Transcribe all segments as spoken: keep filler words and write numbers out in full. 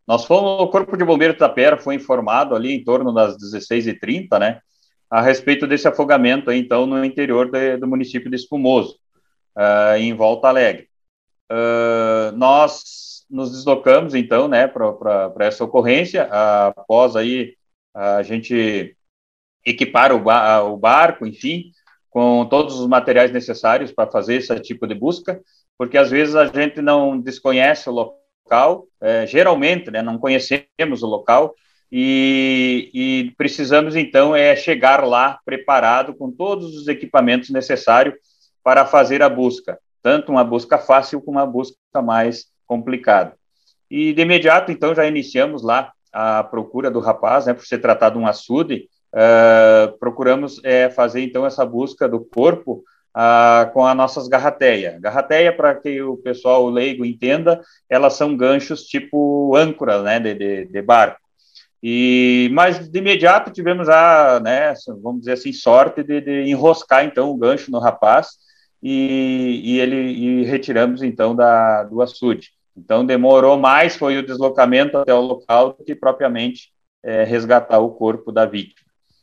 Nós fomos, o Corpo de Bombeiros de Itapera foi informado ali em torno das dezesseis e trinta, né, a respeito desse afogamento aí, então, no interior de, do município de Espumoso, uh, em Volta Alegre. Uh, nós nos deslocamos, então, né, para essa ocorrência, uh, após aí a gente equipar o, ba o barco, enfim, com todos os materiais necessários para fazer esse tipo de busca, porque às vezes a gente não desconhece o local, é, geralmente, né, não conhecemos o local, e, e precisamos, então, é chegar lá preparado com todos os equipamentos necessários para fazer a busca, tanto uma busca fácil como uma busca mais complicada. E, de imediato, então, já iniciamos lá a procura do rapaz, né, por ser tratado de um açude. Uh, procuramos é, fazer, então, essa busca do corpo uh, com as nossas garrateia. Garrateia, para que o pessoal leigo entenda, elas são ganchos tipo âncora, né, de, de, de barco. E, mas, de imediato, tivemos a, né, vamos dizer assim, sorte de, de enroscar, então, o gancho no rapaz e, e ele e retiramos, então, da, do açude. Então, demorou mais, foi o deslocamento até o local do que propriamente é, resgatar o corpo da vítima.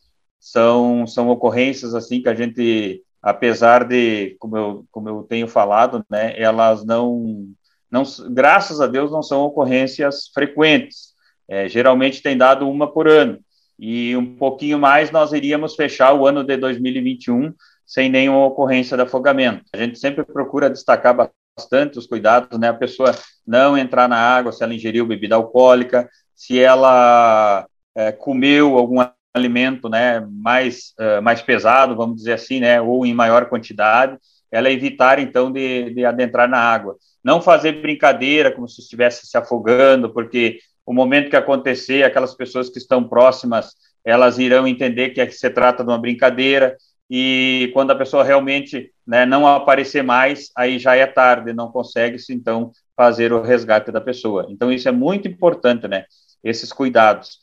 São, são ocorrências, assim, que a gente, apesar de, como eu, como eu tenho falado, né, elas não, não, graças a Deus, não são ocorrências frequentes. É, geralmente tem dado uma por ano. E um pouquinho mais nós iríamos fechar o ano de dois mil e vinte e um sem nenhuma ocorrência de afogamento. A gente sempre procura destacar bastante os cuidados, né? A pessoa não entrar na água se ela ingeriu bebida alcoólica, se ela é, comeu algum alimento, né, mais, uh, mais pesado, vamos dizer assim, né, ou em maior quantidade, ela evitar, então, de, de adentrar na água. Não fazer brincadeira como se estivesse se afogando, porque o momento que acontecer, aquelas pessoas que estão próximas, elas irão entender que se trata de uma brincadeira, e quando a pessoa realmente, né, não aparecer mais, aí já é tarde, não consegue-se, então, fazer o resgate da pessoa. Então, isso é muito importante, né, esses cuidados.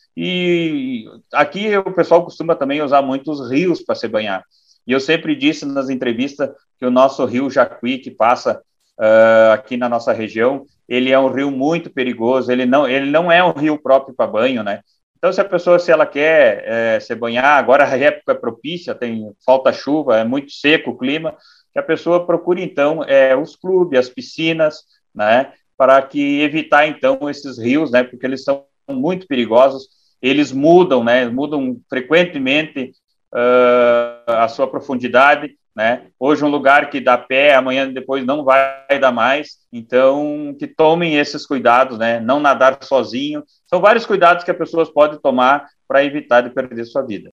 E aqui o pessoal costuma também usar muitos rios para se banhar. E eu sempre disse nas entrevistas que o nosso rio Jacuí, que passa uh, aqui na nossa região, ele é um rio muito perigoso, ele não, ele não é um rio próprio para banho, né? Então, se a pessoa, se ela quer é, se banhar, agora a época é propícia, tem falta chuva, é muito seco o clima, que a pessoa procure, então, é, os clubes, as piscinas, né, para que evitar, então, esses rios, né, porque eles são muito perigosos, eles mudam, né, mudam frequentemente uh, a sua profundidade, né, hoje um lugar que dá pé, amanhã depois não vai dar mais, então que tomem esses cuidados, né, não nadar sozinho, são vários cuidados que as pessoas podem tomar para evitar de perder sua vida.